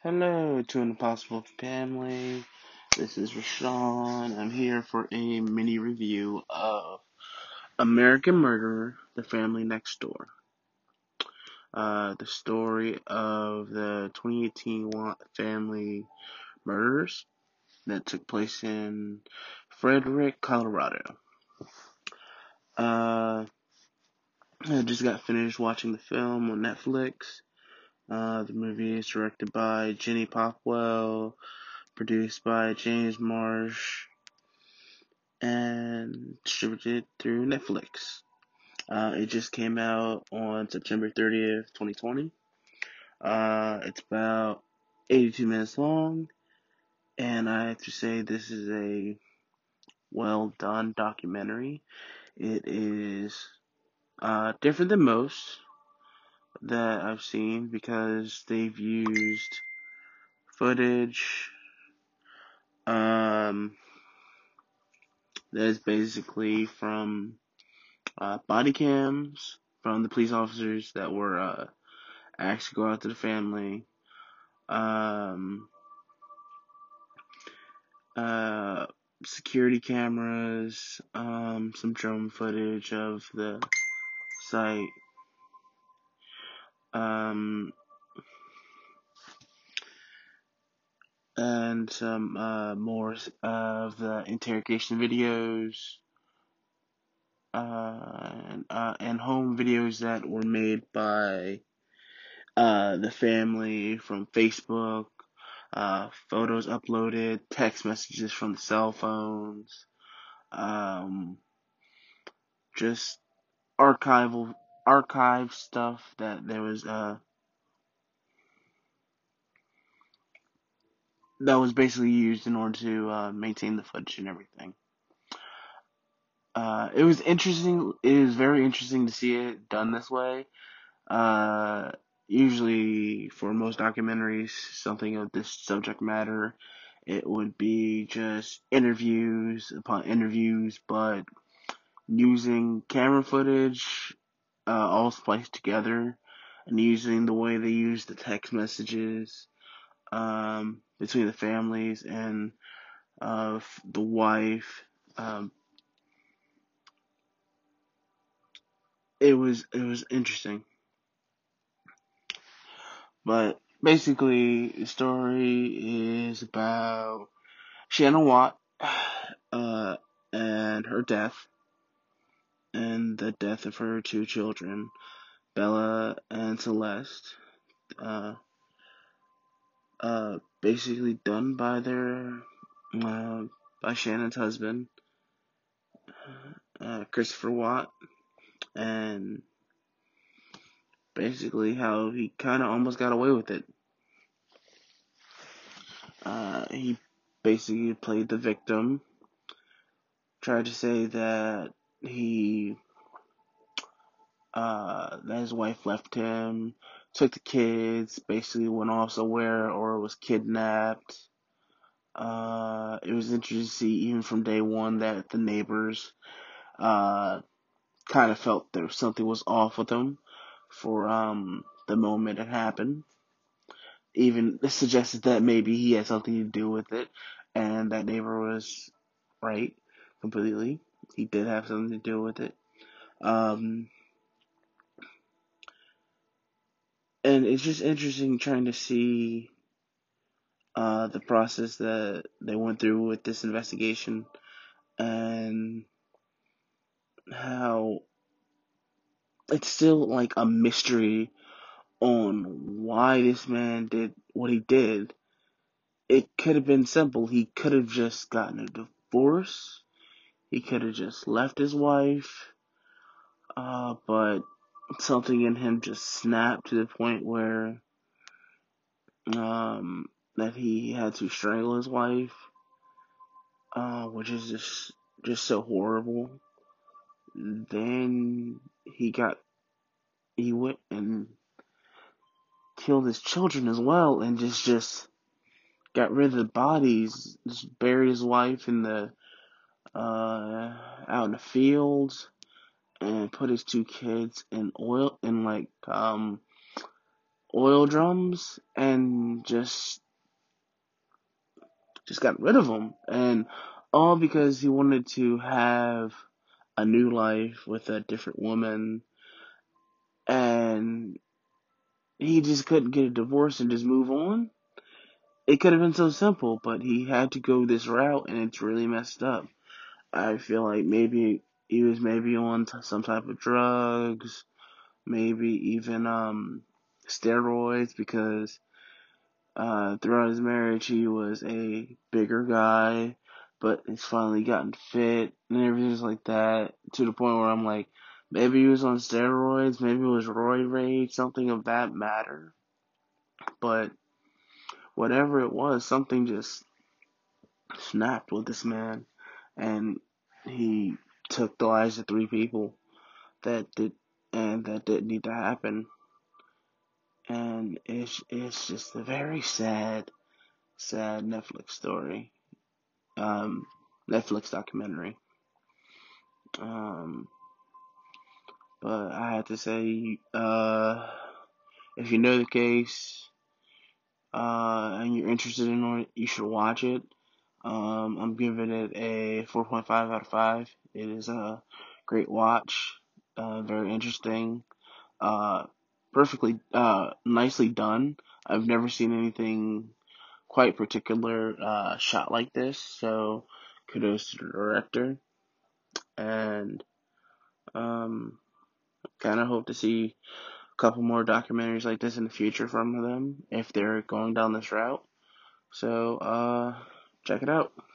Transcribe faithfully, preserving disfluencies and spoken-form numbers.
Hello to an impossible family. This is Rashawn. I'm here for a mini review of American Murderer, The Family Next Door. Uh, the story of the twenty eighteen family murders that took place in Frederick, Colorado. Uh, I just got finished watching the film on Netflix. Uh, the movie is directed by Jenny Popwell, produced by James Marsh, and distributed through Netflix. Uh, it just came out on September thirtieth, twenty twenty. Uh, it's about eighty-two minutes long, and I have to say this is a well done documentary. It is uh, different than most that I've seen because they've used footage um, that is basically from uh, body cams from the police officers that were uh, asked to go out to the family. Um, uh, security cameras, um, some drone footage of the site, um, and some uh, more of the interrogation videos, uh, and, uh, and home videos that were made by uh, the family from Facebook, uh, photos uploaded, text messages from the cell phones, um, just archival archive stuff that there was uh that was basically used in order to uh, maintain the footage and everything. Uh, it was interesting. It was very interesting to see it done this way. Uh, usually, for most documentaries, something of this subject matter, it would be just interviews upon interviews, but using camera footage, uh, all spliced together, and using the way they use the text messages um, between the families and uh, the wife. Um, it was it was interesting, but basically the story is about Shannon Watt uh, and her death, and the death of her two children, Bella and Celeste. Uh, uh, basically done by their uh, by Shannon's husband, uh, Christopher Watt, and basically how he kind of almost got away with it. Uh, he basically played the victim, tried to say that he uh, that his wife left him, took the kids, basically went off somewhere or was kidnapped. Uh, it was interesting to see even from day one that the neighbors uh, kind of felt there something was off with him for um, the moment it happened. Even suggested that maybe he had something to do with it, and that neighbor was right completely. He did have something to do with it. Um, and it's just interesting trying to see uh, the process that they went through with this investigation and how it's still like a mystery on why this man did what he did. It could have been simple. He could have just gotten a divorce. He could have just left his wife. Uh, but something in him just snapped to the point where um, that he had to strangle his wife, uh, which is just just so horrible. Then he got he went and killed his children as well, and just just got rid of the bodies, just buried his wife in the uh, out in the fields, and put his two kids in oil in like um oil drums and just just got rid of them, and all because he wanted to have a new life with a different woman, and he just couldn't get a divorce and just move on. It could have been so simple, but he had to go this route, and it's really messed up. I feel like maybe he was maybe on t- some type of drugs, maybe even um steroids, because uh throughout his marriage he was a bigger guy, but he's finally gotten fit and everything's like that, to the point where I'm like, maybe he was on steroids, maybe it was roid rage, something of that matter. But whatever it was, something just snapped with this man, and he took the lives of three people that did and that didn't need to happen. And it's it's just a very sad, sad Netflix story, um, Netflix documentary. Um, but I have to say, uh, if you know the case, uh, and you're interested in it, you should watch it. Um, I'm giving it a four point five out of five. It is a great watch, uh, very interesting, uh, perfectly, uh, nicely done. I've never seen anything quite particular, uh, shot like this, so kudos to the director, and, um, kind of hope to see a couple more documentaries like this in the future from them, if they're going down this route. So, uh, check it out.